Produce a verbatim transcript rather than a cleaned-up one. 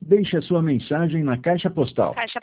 Deixe a sua mensagem na caixa postal. Caixa